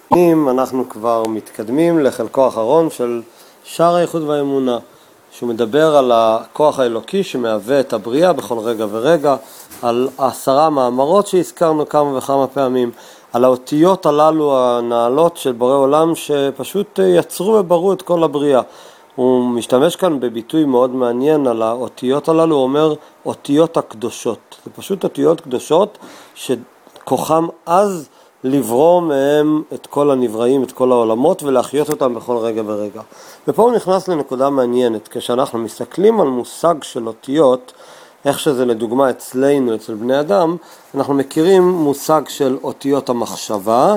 אנחנו כבר מתקדמים לחלקו האחרון של שער הייחוד והאמונה, שהוא מדבר על הכוח האלוקי שמהווה את הבריאה בכל רגע ורגע, על 10 מאמרות שהזכרנו כמה וכמה פעמים, על האותיות הללו הנעלות של בורא עולם שפשוט יצרו וברו את כל הבריאה. הוא משתמש כאן בביטוי מאוד מעניין על האותיות הללו, הוא אומר אותיות הקדושות. זה פשוט אותיות קדושות שכוחם אז לברוא מהם את כל הנבראים, את כל העולמות, ולהחיות אותם בכל רגע ורגע. ופה הוא נכנס לנקודה מעניינת. כשאנחנו מסתכלים על מושג של אותיות, איך שזה לדוגמה אצלנו, אצל בני אדם, אנחנו מכירים מושג של אותיות המחשבה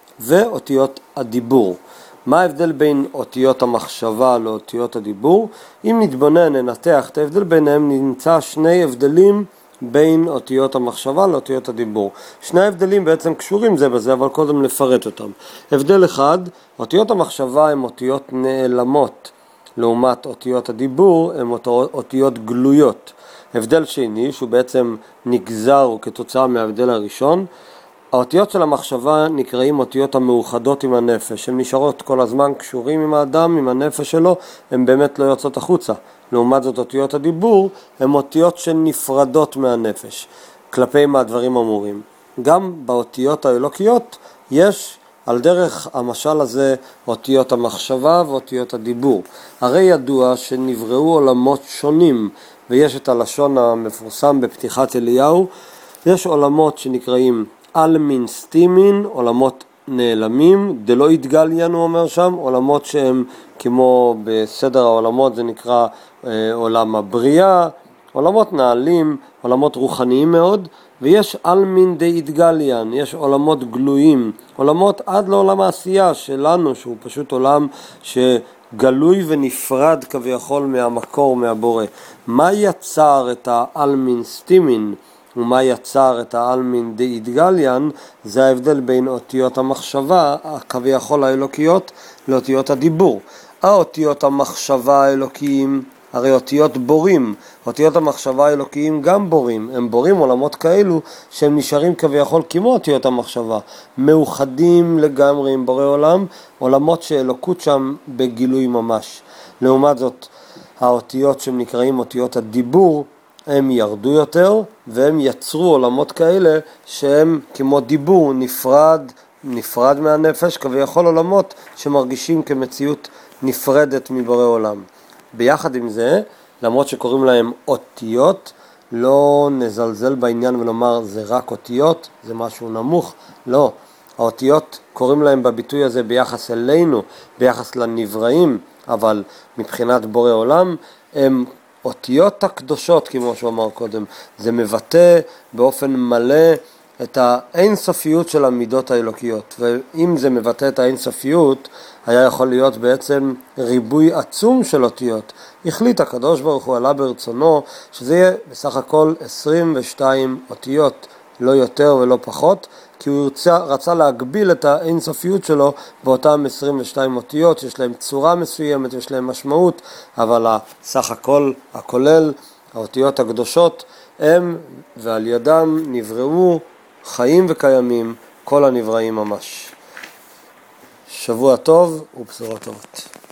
ואותיות הדיבור. מה ההבדל בין אותיות המחשבה לאותיות הדיבור? אם נתבונן, ננתח את ההבדל ביניהם, נמצא 2 הבדלים בין אותיות המחשבה לאותיות הדיבור. 2 הבדלים בעצם קשורים זה בזה, אבל קודם לפרט אותם. הבדל אחד, אותיות המחשבה הן אותיות נעלמות, לעומת אותיות הדיבור הן אותיות גלויות. הבדל שני, שהוא בעצם נגזר כתוצאה מההבדל הראשון, האותיות של המחשבה נקראים אותיות המאוחדות עם הנפש. הן נשארות כל הזמן קשורים עם האדם, עם הנפש שלו, הן באמת לא יוצאות החוצה. לעומת זאת אותיות הדיבור הן אותיות שנפרדות מהנפש. כלפי מה הדברים אמורים. גם באותיות האלוקיות יש על דרך המשל הזה אותיות המחשבה ואותיות הדיבור. הרי ידוע שנבראו עולמות שונים, ויש את הלשון המפורסם בפתיחת אליהו, יש עולמות שנקראים אלמין סטימין, עולמות נעלמים, דלא יתגליין הוא אומר שם, עולמות שהם כמו בסדר העולמות זה נקרא עולם הבריאה, עולמות נעלים, עולמות רוחניים מאוד, ויש אלמין די יתגליין, יש עולמות גלויים, עולמות עד לעולם העשייה שלנו, שהוא פשוט עולם שגלוי ונפרד כביכול מהמקור, מהבורא. מה יצר את האלמין סטימין? ומה יצר את האלמין די יתגליין? זה ההבדל בין אותיות המחשבה, כביכול האלוקיות, לאותיות הדיבור. האותיות המחשבה האלוקיים, הרי אותיות בורים, אותיות המחשבה האלוקיים גם בורים, הם בורים עולמות כאלו שהם נשארים כביכול כמו אותיות המחשבה, מאוחדים לגמרי עם בורא עולם, עולמות שאלוקות שם בגילוי ממש. לעומת זאת, האותיות שהם נקראים אותיות הדיבור, הם ירדו יותר, והם יצרו עולמות כאלה שהם כמו דיבור נפרד מהנפש, כביכול עולמות שמרגישים כמציאות נפרדת מבורא עולם. ביחד עם זה, למרות שקוראים להם אותיות, לא נזלזל בעניין ולומר זה רק אותיות, זה משהו נמוך, לא. האותיות קוראים להם בביטוי הזה ביחס אלינו, ביחס לנבראים, אבל מבחינת בורא עולם הם אותיות הקדושות, כמו שהוא אמר קודם. זה מבטא באופן מלא את האינסופיות של המידות האלוקיות. ואם זה מבטא את האינסופיות, היה יכול להיות בעצם ריבוי עצום של אותיות. החליט הקדוש ברוך הוא עלה ברצונו, שזה יהיה בסך הכל 22 אותיות, לא יותר ולא פחות, כי הוא רצה להגביל את האינסופיות שלו באותם 22 אותיות, שיש להם צורה מסוימת, יש להם משמעות, אבל הסך הכל הכולל, האותיות הקדושות, הם ועל ידם נבראו חיים וקיימים כל הנבראים ממש. שבוע טוב ובשורות טובות.